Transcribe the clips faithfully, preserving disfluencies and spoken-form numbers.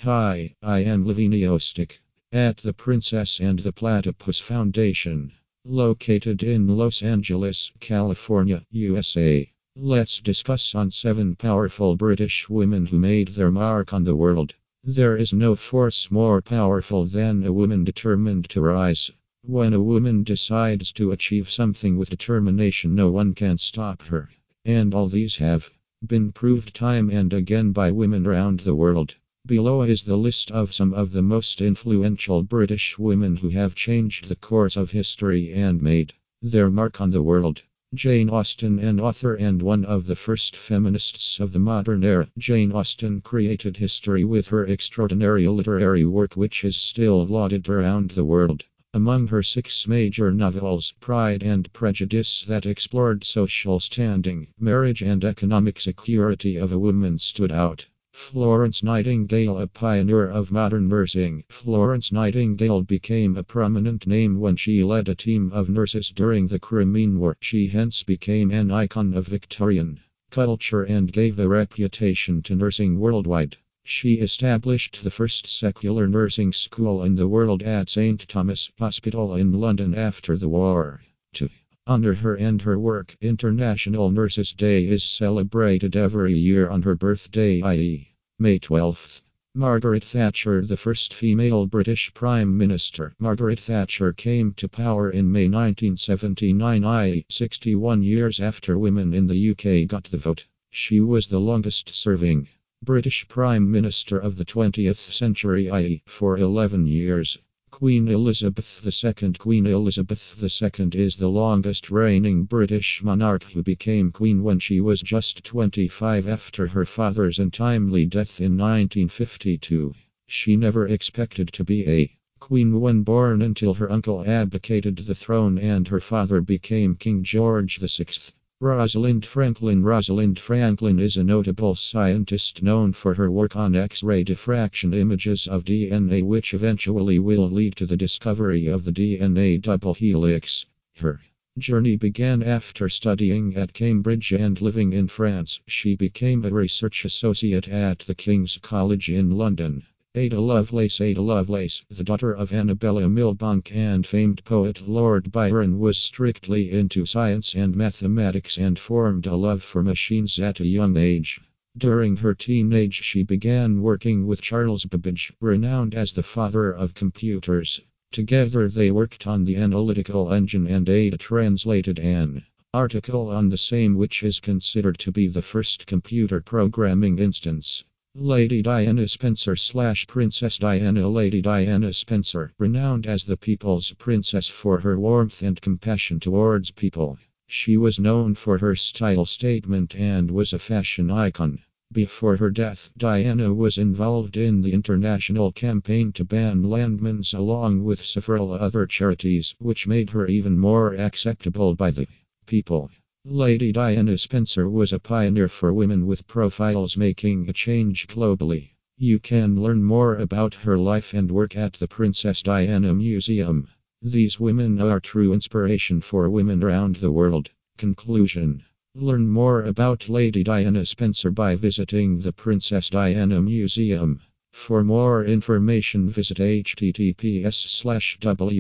Hi, I am Lavinia Ostick at the Princess and the Platypus Foundation, located in Los Angeles, California, U S A. Let's discuss on seven powerful British women who made their mark on the world. There is no force more powerful than a woman determined to rise. When a woman decides to achieve something with determination, no one can stop her. And all these have been proved time and again by women around the world. Below is the list of some of the most influential British women who have changed the course of history and made their mark on the world. Jane Austen, an author and one of the first feminists of the modern era. Jane Austen created history with her extraordinary literary work, which is still lauded around the world. Among her six major novels, Pride and Prejudice, that explored social standing, marriage, and economic security of a woman, stood out. Florence Nightingale, a pioneer of modern nursing. Florence Nightingale became a prominent name when she led a team of nurses during the Crimean War. She hence became an icon of Victorian culture and gave a reputation to nursing worldwide. She established the first secular nursing school in the world at Saint Thomas' Hospital in London after the war. To honor her and her work, International Nurses Day is celebrated every year on her birthday, that is, May twelfth. Margaret Thatcher, the first female British Prime Minister. Margaret Thatcher came to power in May nineteen seventy-nine, that is, sixty-one years after women in the U K got the vote. She was the longest serving British Prime Minister of the twentieth century, that is, for eleven years. Queen Elizabeth the Second. Queen Elizabeth the Second is the longest reigning British monarch who became queen when she was just twenty-five after her father's untimely death in nineteen fifty-two. She never expected to be a queen when born until her uncle abdicated the throne and her father became King George the Sixth. Rosalind Franklin. Rosalind Franklin is a notable scientist known for her work on X-ray diffraction images of D N A, which eventually will lead to the discovery of the D N A double helix. Her journey began after studying at Cambridge and living in France. She became a research associate at the King's College in London. Ada Lovelace. Ada Lovelace, the daughter of Annabella Milbanke and famed poet Lord Byron, was strictly into science and mathematics and formed a love for machines at a young age. During her teenage, she began working with Charles Babbage, renowned as the father of computers. Together they worked on the analytical engine, and Ada translated an article on the same, which is considered to be the first computer programming instance. Lady Diana Spencer slash Princess Diana. Lady Diana Spencer, renowned as the People's Princess for her warmth and compassion towards people. She was known for her style statement and was a fashion icon. Before her death, Diana was involved in the international campaign to ban landmines along with several other charities, which made her even more acceptable by the people. Lady Diana Spencer was a pioneer for women with profiles, making a change globally. You can learn more about her life and work at the Princess Diana Museum. These women are true inspiration for women around the world. Conclusion: learn more about Lady Diana Spencer by visiting the Princess Diana Museum. For more information, visit https slash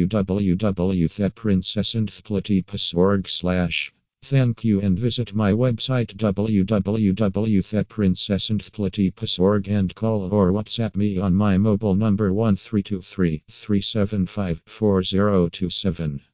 www the princess and the platypus dot org slash. Thank you, and visit my website w w w dot the princess and the platypus dot org and call or WhatsApp me on my mobile number one three two three, three seven five, four zero two seven.